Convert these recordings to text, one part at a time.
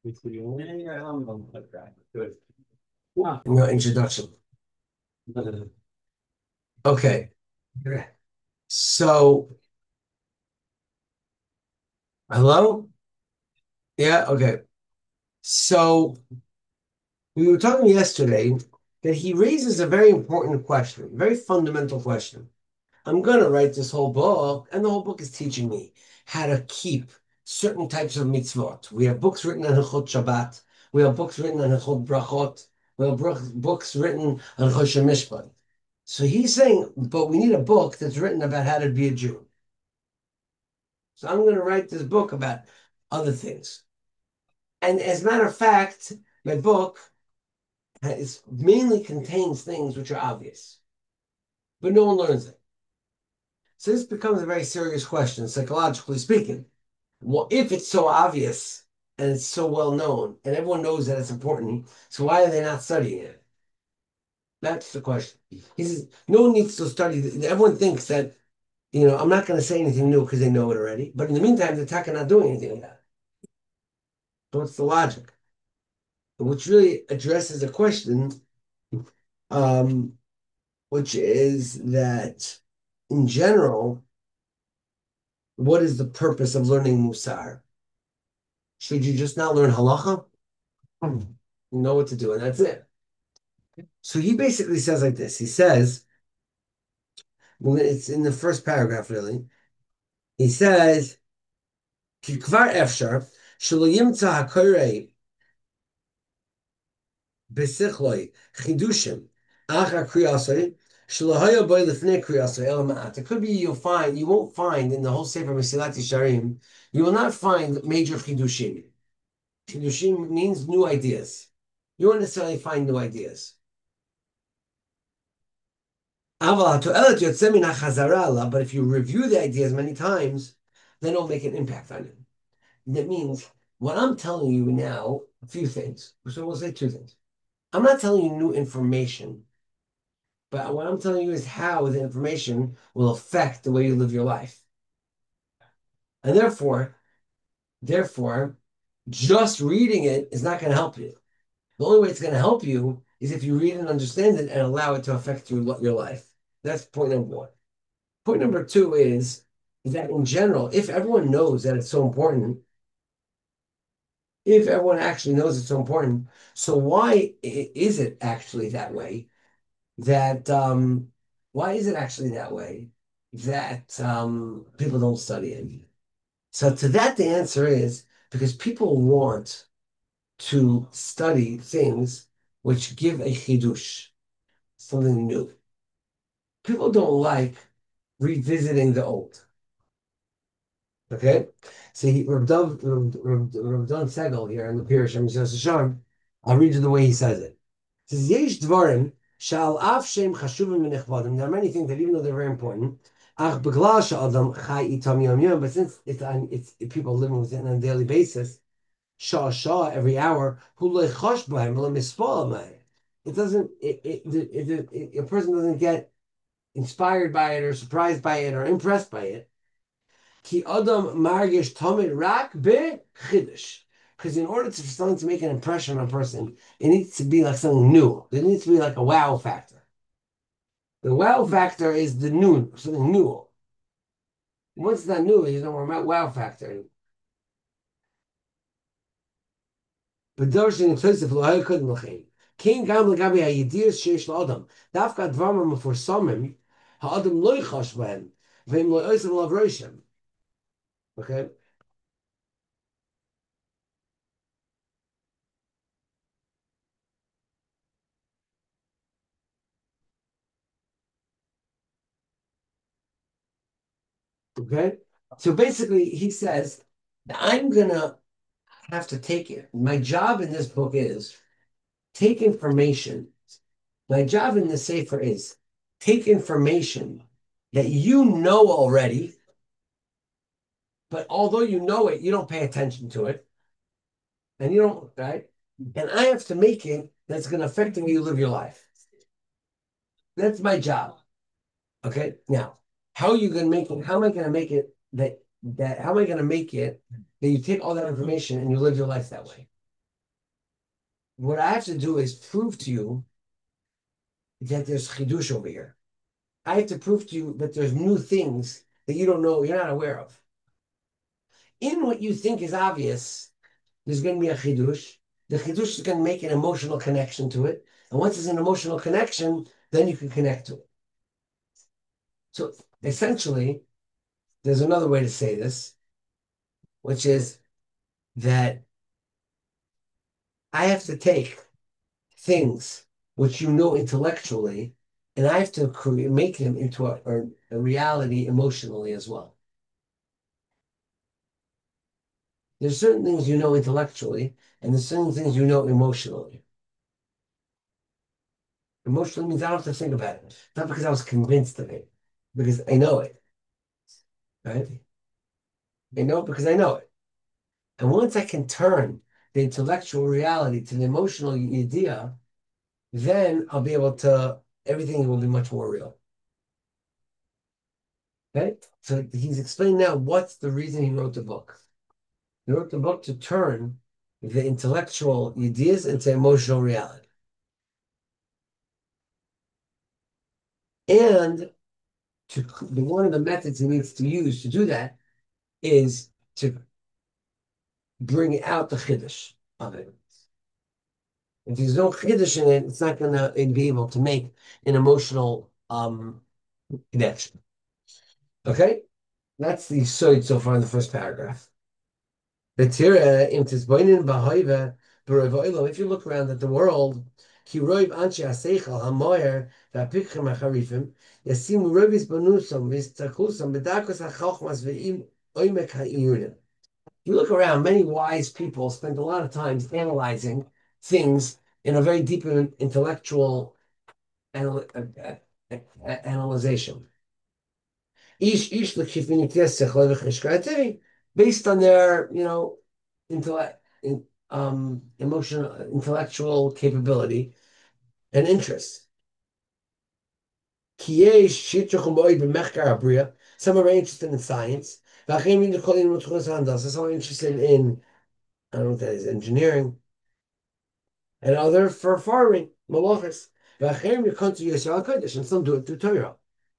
No introduction. Okay. So, hello? Yeah, okay. So, we were talking yesterday that he raises a very important question, a very fundamental question. I'm going to write this whole book, and the whole book is teaching me how to keep certain types of mitzvot. We have books written on Hilchot Shabbat. We have books written on Hilchot Brachot. We have books written on Choshen Mishpat. So he's saying, but we need a book that's written about how to be a Jew. So I'm going to write this book about other things. And as a matter of fact, my book mainly contains things which are obvious, but no one learns it. So this becomes a very serious question, psychologically speaking. Well, if it's so obvious and it's so well known and everyone knows that it's important, so why are they not studying it? That's the question. He says, no one needs to study. Everyone thinks that, I'm not going to say anything new because they know it already. But in the meantime, they're talking not doing anything about it. So what's the logic? Which really addresses a question, um, which is that in general, what is the purpose of learning Musar? Should you just not learn halacha? You know what to do, and that's it. So he basically says like this. He says, well, it's in the first paragraph, really. He says, "Ki kvar efshar shelo yimtza hakorei besichloi chidushim achar kriyasei shelo haya boy lifnei kriyasei el ma'at." It could be you won't find in the whole Sefer Mesilat Yesharim, you will not find major chidushim. Chidushim means new ideas. You won't necessarily find new ideas. But if you review the ideas many times, then it'll make an impact on you. That means what I'm telling you now, a few things. So we'll say two things. I'm not telling you new information, but what I'm telling you is how the information will affect the way you live your life. And therefore, just reading it is not going to help you. The only way it's going to help you is if you read and understand it and allow it to affect your life. That's point number one. Point number two is that in general, if everyone knows that it's so important, if everyone actually knows it's so important, so is it actually that way? That why is it actually that way that people don't study it? So to that, the answer is because people want to study things which give a chidush, something new. People don't like revisiting the old. Okay, so Rav Don Segel here in the Pirush Mesilas Yesharim, I'll read you the way he says it. He says, "Yesh dvarim shal af shem chashuvim v'nechvadim." There are many things that even though they're very important, ach beglal she'adam chai itam yom yom, but since it's people living with it on a daily basis, shah every hour, hu lo chosh b'hem v'lo mispal b'hem. It doesn't. A person doesn't get inspired by it or surprised by it or impressed by it. Ki adam margish tamid rak be chiddush. Because in order for something to make an impression on a person, it needs to be like something new. There needs to be like a wow factor. The wow factor is the new, something new. Once it's not new, there's no more wow factor. But darshan inclusive lo haykud l'chein. King gam legabi hayidiyas sheish la'adam. Dafka dvarim meforsamim ha'adam lo yichash b'hem v'im lo oisem lav roishem. Okay? Okay? So basically, he says, I'm going to have to take it. My job in this book is take information. My job in the Sefer is take information that you know already, but although you know it, you don't pay attention to it. And you don't, right? And I have to make it that's going to affect the way you live your life. That's my job. Okay. Now, how are you going to make it? How am I going to make it how am I going to make it that you take all that information and you live your life that way? what I have to do is prove to you that there's chidush over here. I have to prove to you that there's new things that you don't know, you're not aware of. In what you think is obvious, there's going to be a chidush. The chidush is going to make an emotional connection to it. And once there's an emotional connection, then you can connect to it. So essentially, there's another way to say this, which is that I have to take things which you know intellectually, and I have to make them into a reality emotionally as well. There's certain things you know intellectually, and there's certain things you know emotionally. Emotionally means I don't have to think about it. Not because I was convinced of it, because I know it, right? I know it because I know it. And once I can turn the intellectual reality to the emotional idea, then I'll be able to, everything will be much more real. Okay? So he's explaining now what's the reason he wrote the book. He wrote the book to turn the intellectual ideas into emotional reality. And one of the methods he needs to use to do that is to bring out the chiddush of it. If there's no chiddush in it, it's not going to be able to make an emotional connection. Okay, that's the side so far in the first paragraph. If you look around at the world, you look around, many wise people spend a lot of time analyzing things in a very deep and intellectual analyzation. Based on their, intellect, emotional, intellectual capability and interest. Some are very interested in science. Some are interested in, I don't know what that is, engineering. And other for farming, malachas. And some do it through Torah.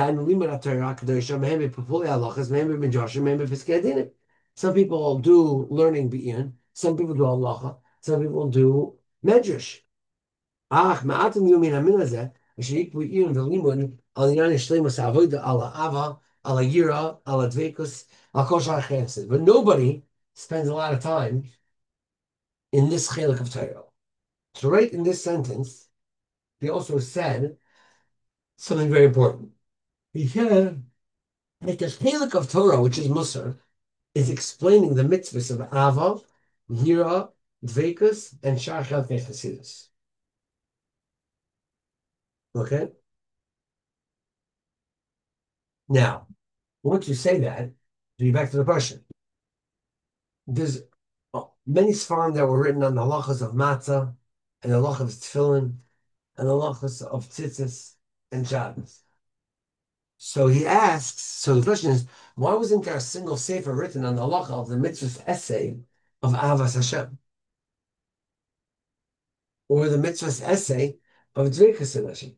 Some people do learning be'in, some people do halacha, some people do medrash. מעטים יהיו מן המין הזה, אשר יקבעו עיון ולימוד על עניין השלימוס העבודה, על האהבה, על היראה, על הדבקות, על כל שאר החסד. But nobody spends a lot of time in this chelik of Torah. So right in this sentence, he also said something very important. He said that the chelik of Torah, which is Musar, is explaining the mitzvahs of Ava, Yira, Dvekus, and Shachal Nechasidus. Okay? Now, once you say that, to be back to the question, there's many svarim that were written on the halachas of matzah, and the halachas of tefillin, and the halachas of tzitzis and Shabbos. So he asks, so the question is, why wasn't there a single sefer written on the halacha of the mitzvah's essay of Avas Hashem? Or the mitzvah's essay of Dveikas Hashem?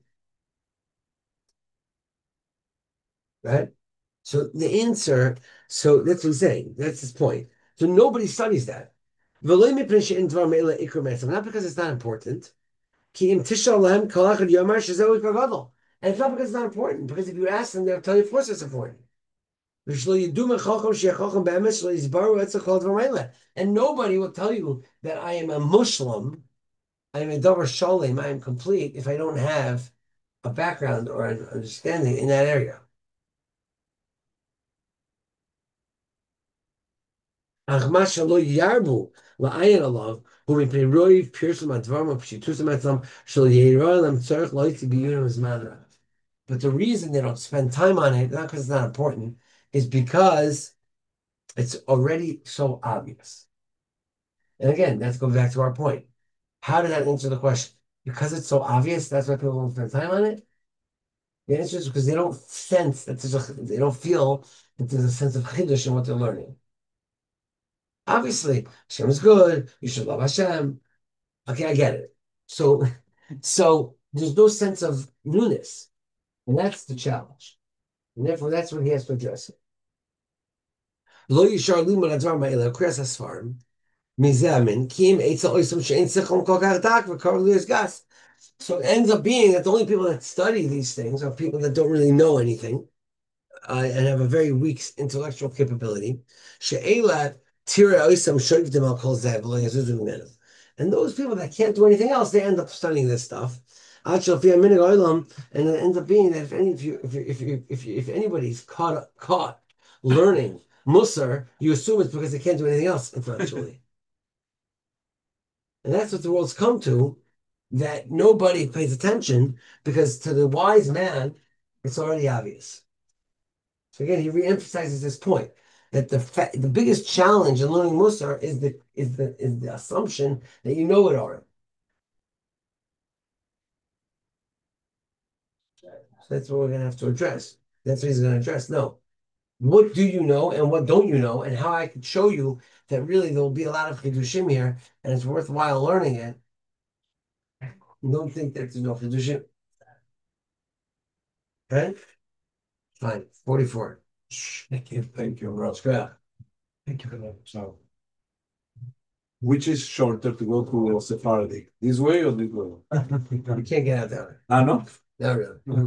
Right? So the answer, so that's what he's saying. That's his point. So nobody studies that. Not because it's not important. And it's not because it's not important, because if you ask them, they'll tell you, of course it's important. And nobody will tell you that I am a Muslim, I am a Davar Shalom, I am complete if I don't have a background or an understanding in that area. But the reason they don't spend time on it, not because it's not important, is because it's already so obvious. And again, let's go back to our point. How did that answer the question? Because it's so obvious, that's why people don't spend time on it? The answer is because they don't sense that they don't feel that there's a sense of chiddush in what they're learning. Obviously, Hashem is good. You should love Hashem. Okay, I get it. So, so there's no sense of newness, and that's the challenge. And therefore, that's what he has to address. Lo yishar limud advar ma'ila kres asfarim mizamin kim eitzel oisum she'en sichon kol kach dak v'kar luyas gas. So it ends up being that the only people that study these things are people that don't really know anything and have a very weak intellectual capability. She'elat tira oisam shoivdim al kol zeh v'lo yazuzu mimenu. And those people that can't do anything else, they end up studying this stuff. And it ends up being that if anybody's caught learning Musar, you assume it's because they can't do anything else intellectually. And that's what the world's come to, that nobody pays attention because to the wise man, it's already obvious. So again, he reemphasizes this point that the biggest challenge in learning Musar is the assumption that you know it already. So that's what we're going to have to address. That's what he's going to address. No, what do you know and what don't you know, and how I could show you that really there will be a lot of chidushim here, and it's worthwhile learning it. Don't think that there's no chidushim. Okay, fine. 44. Thank you, Ross. Yeah. Thank you for that. So, which is shorter to go to Sephardic? This way or this way? You can't get out there. Ah, no? No, really.